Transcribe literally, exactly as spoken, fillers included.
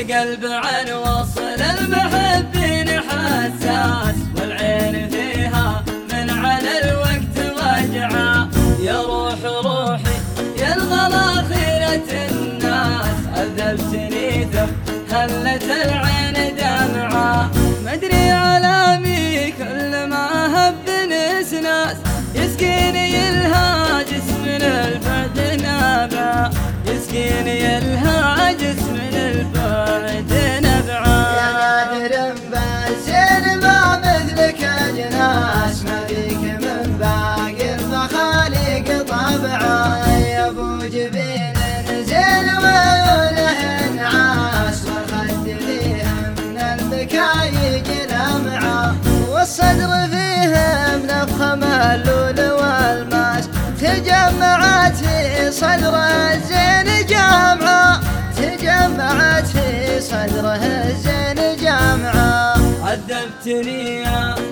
القلب عن وصل المحبين حساس، والعين فيها من على الوقت وجعا. يا روح روحي يا الغلا خيرة الناس، عذبتني ثم هلت العين دمعا. مدري علامي كل ما هب نسناس، يسقيني الهاجس من البعد نابعا، يسقيني الهاجس من البعد نبعا. يا نادر بزين ما مثلك اجناس، ما فيك من باقي المخاليق طبعا. يا ابو جبين زين وعيونه انعاس، والخد فيه من البكاء يجي لمعا، والصدر فيه من افخم اللول والماس. تجمعت في صدره الزين جامعه، تجمعت في صدره الزين جامعه. عذبتني يا